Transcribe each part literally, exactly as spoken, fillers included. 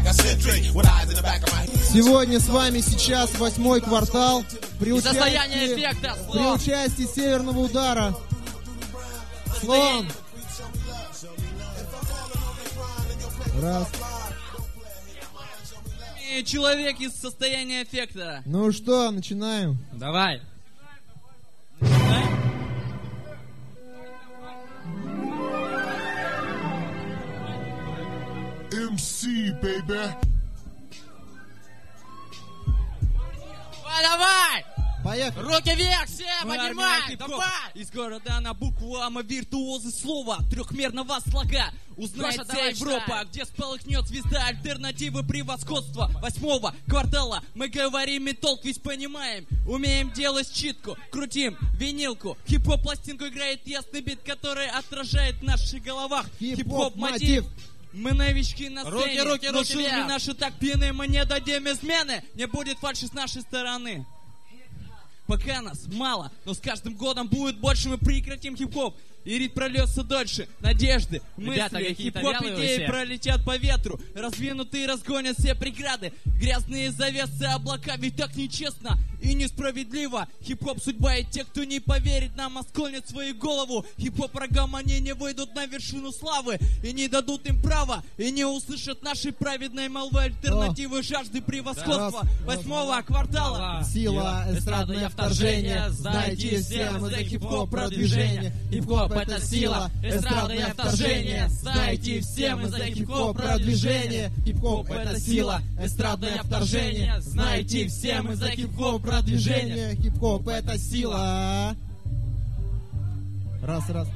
Сегодня с вами сейчас восьмой квартал при Состояние участии, эффекта, при слон. участии Северного удара. Слон. Раз. И человек из состояния эффекта. Ну что, начинаем. Давай. эм си, baby. Давай, давай! Поехали. Руки вверх, все, Мы поднимай, армия хип-хоп. давай! Из города на букву А мы виртуозы слова трехмерного слога. Узнает Гоша, вся давай, Европа, читай. где сполыхнет звезда альтернативы превосходства восьмого квартала. Мы говорим и толк весь понимаем. Умеем делать читку, крутим винилку. Хип-хоп пластинку играет ясный бит, который отражает в наших головах Хип-хоп мотив. Мы новички на Руки, сцене, руки, но руки шумы вверх. наши так пьяны, мы не дадим измены. Не будет фальши с нашей стороны. Пока нас мало, но с каждым годом будет больше, мы прекратим хип-хоп. И ритм прольется дольше. Надежды, Ребята, мысли, какие-то хип-хоп вялые вы идеи все. пролетят по ветру. Раздвинутые разгонят все преграды. Грязные завесы облака, ведь так нечестно и несправедливо. Хип-хоп судьба, и те, кто не поверит нам, осколнят свою голову. Хип-хоп врагам, они не выйдут на вершину славы и не дадут им права, и не услышат нашей праведной молвы альтернативы жажды превосходства Раз, восьмого квартала. Сила, эстрадное вторжение. Знаете все, мы за хип-хоп продвижение. Хип-хоп это сила, эстрадное вторжение. Знаете все, мы за хип-хоп продвижение. Хип-хоп это сила, эстрадное вторжение. Знаете все, мы за хип-хоп продвижение. Хип-хоп это сила. Раз, раз.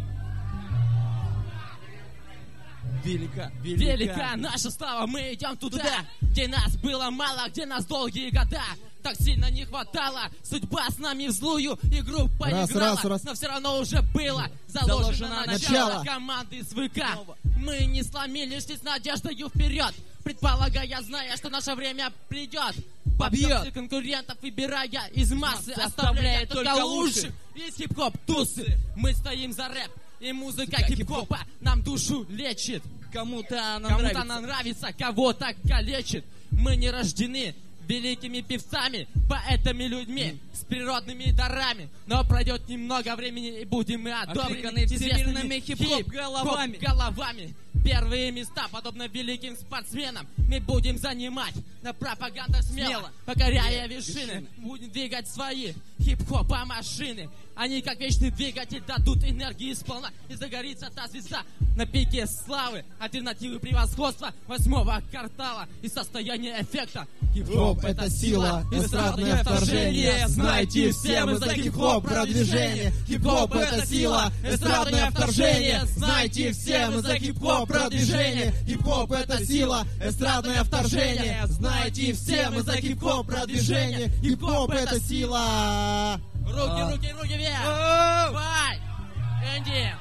Велика, Велика наша слава, мы идем туда, где нас было мало, где нас долгие года так сильно не хватало. Судьба с нами в злую игру поиграла, раз, раз. но все равно уже было заложено, Заложено начало, начало. команды с ВК. Мы не сломились, шли с надеждою вперед, предполагая, зная, что наше время придет. Побьет всех конкурентов, выбирая из массы, оставляя только лучших из хип-хоп тусы. Мы стоим за рэп, и музыка хип-хопа нам душу лечит. Кому-то она Кому-то нравится. она нравится, кого-то калечит. Мы не рождены великими певцами, поэтами, людьми с природными дарами. Но пройдет немного времени, и будем мы одобрены Окликаны всемирными известными хип-хоп головами. головами. Первые места, подобно великим спортсменам, мы будем занимать на пропаганда смело, Смело. покоряя Вершины. вершины. Будем двигать свои хип-хопа машины. Они, как вечный двигатель, дадут энергии сполна, и загорится та звезда на пике славы. Альтернативы превосходства восьмого квартала и состояние эффекта. Хип-хоп это сила, эстрадное вторжение. Знаете все, мы за хип-хоп продвижение. Хип-хоп это сила, эстрадное вторжение. Знаете все, мы за хип-хоп продвижение. Хип-хоп это сила, эстрадное вторжение. Знаете все, мы за хип-хоп продвижение. Хип-хоп это сила. Руки, руки, руки вверх! Давай! Энди!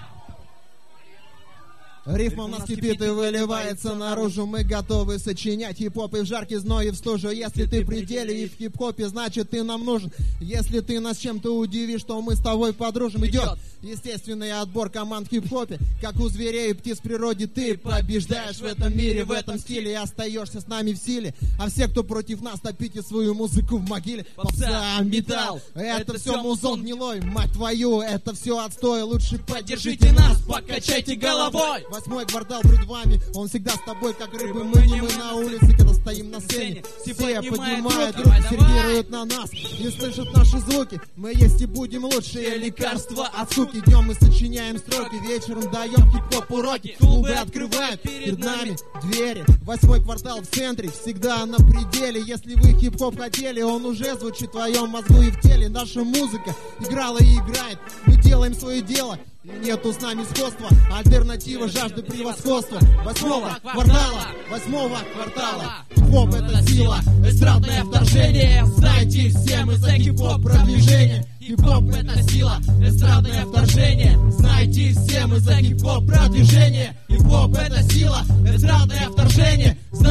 Рифма у нас кипит и выливается наружу. Мы готовы сочинять хип-хоп и в жаркий зной, и в стужу. Если ты при деле и в хип-хопе, значит ты нам нужен. Если ты нас чем-то удивишь, то мы с тобой подружим. Идет естественный отбор команд в хип-хопе. Как у зверей и птиц в природе, ты побеждаешь в этом мире, в этом стиле, и остаешься с нами в силе. А все, кто против нас, топите свою музыку в могиле. Попса, металл, это все музон гнилой. Мать твою, это все отстой. Лучше поддержите нас, покачайте головой. Восьмой квартал перед вами, он всегда с тобой, как рыбы. Мы не мы на улице, когда стоим на сцене. Все поднимают руки, сервируют на нас, не слышат наши звуки. Мы есть и будем лучшие лекарства от скуки. Днем мы сочиняем строки, вечером даем хип-хоп уроки. Клубы открывают перед нами двери. Восьмой квартал в центре, всегда на пределе. Если вы хип-хоп хотели, он уже звучит в твоем мозгу и в теле. Наша музыка играла и играет, мы делаем свое дело. И нету с нами сходства, альтернатива жажды превосходства. Восьмого квартала, восьмого квартала. Хип-хоп это сила, эстрадное вторжение. Знаете все, мы за хип-хоп продвижение. Хип-хоп это сила, эстрадное вторжение. Знаете все, мы за хип-хоп продвижение. Хип-хоп это сила, эстрадное вторжение.